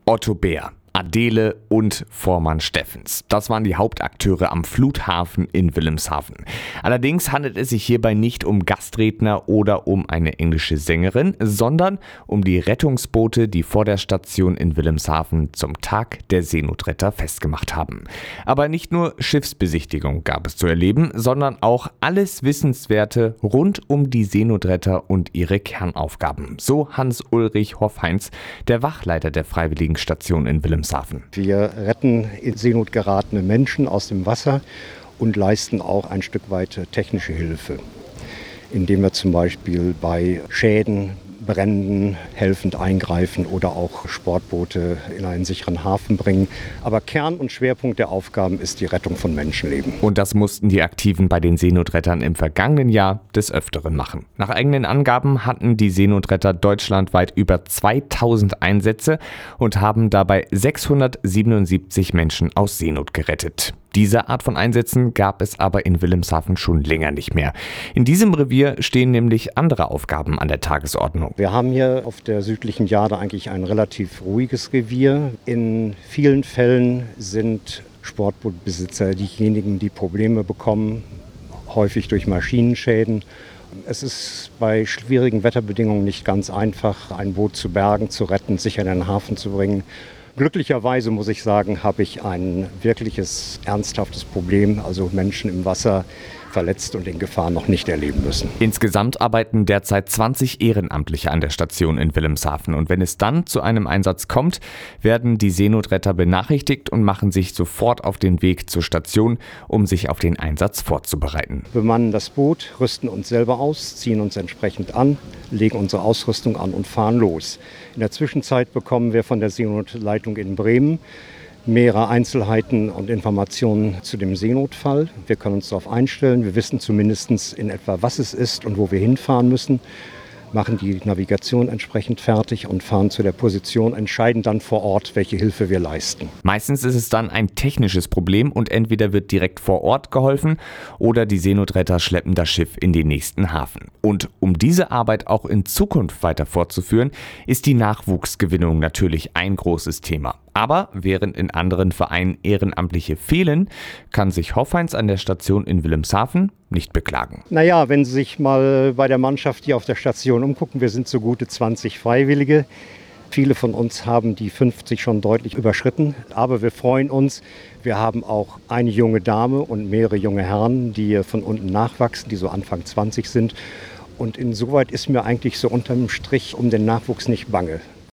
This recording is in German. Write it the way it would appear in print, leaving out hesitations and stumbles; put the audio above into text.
Otto Bär, Adele und Vormann Steffens. Das waren die Hauptakteure am Fluthafen in Wilhelmshaven. Allerdings handelt es sich hierbei nicht um Gastredner oder um eine englische Sängerin, sondern um die Rettungsboote, die vor der Station in Wilhelmshaven zum Tag der Seenotretter festgemacht haben. Aber nicht nur Schiffsbesichtigung gab es zu erleben, sondern auch alles Wissenswerte rund um die Seenotretter und ihre Kernaufgaben. So Hans-Ulrich Hoffheinz, der Wachleiter der Freiwilligen Station in Wilhelmshaven. Wir retten in Seenot geratene Menschen aus dem Wasser und leisten auch ein Stück weit technische Hilfe, indem wir zum Beispiel bei Schäden, Bränden helfend eingreifen oder auch Sportboote in einen sicheren Hafen bringen. Aber Kern und Schwerpunkt der Aufgaben ist die Rettung von Menschenleben. Und das mussten die Aktiven bei den Seenotrettern im vergangenen Jahr des Öfteren machen. Nach eigenen Angaben hatten die Seenotretter deutschlandweit über 2000 Einsätze und haben dabei 677 Menschen aus Seenot gerettet. Diese Art von Einsätzen gab es aber in Wilhelmshaven schon länger nicht mehr. In diesem Revier stehen nämlich andere Aufgaben an der Tagesordnung. Wir haben hier auf der südlichen Jade eigentlich ein relativ ruhiges Revier. In vielen Fällen sind Sportbootbesitzer diejenigen, die Probleme bekommen, häufig durch Maschinenschäden. Es ist bei schwierigen Wetterbedingungen nicht ganz einfach, ein Boot zu bergen, zu retten, sicher in den Hafen zu bringen. Glücklicherweise, muss ich sagen, habe ich ein wirkliches, ernsthaftes Problem, also Menschen im Wasser verletzt und in Gefahr noch nicht erleben müssen. Insgesamt arbeiten derzeit 20 Ehrenamtliche an der Station in Wilhelmshaven. Und wenn es dann zu einem Einsatz kommt, werden die Seenotretter benachrichtigt und machen sich sofort auf den Weg zur Station, um sich auf den Einsatz vorzubereiten. Wir bemannen das Boot, rüsten uns selber aus, ziehen uns entsprechend an, legen unsere Ausrüstung an und fahren los. In der Zwischenzeit bekommen wir von der Seenotleitung in Bremen mehrere Einzelheiten und Informationen zu dem Seenotfall. Wir können uns darauf einstellen. Wir wissen zumindest in etwa, was es ist und wo wir hinfahren müssen, machen die Navigation entsprechend fertig und fahren zu der Position, entscheiden dann vor Ort, welche Hilfe wir leisten. Meistens ist es dann ein technisches Problem und entweder wird direkt vor Ort geholfen oder die Seenotretter schleppen das Schiff in den nächsten Hafen. Und um diese Arbeit auch in Zukunft weiter fortzuführen, ist die Nachwuchsgewinnung natürlich ein großes Thema. Aber während in anderen Vereinen Ehrenamtliche fehlen, kann sich Hoffheinz an der Station in Wilhelmshaven nicht beklagen. Naja, wenn Sie sich mal bei der Mannschaft hier auf der Station umgucken, wir sind so gute 20 Freiwillige. Viele von uns haben die 50 schon deutlich überschritten, aber wir freuen uns. Wir haben auch eine junge Dame und mehrere junge Herren, die von unten nachwachsen, die so Anfang 20 sind. Und insoweit ist mir eigentlich so unterm Strich um den Nachwuchs nicht bange.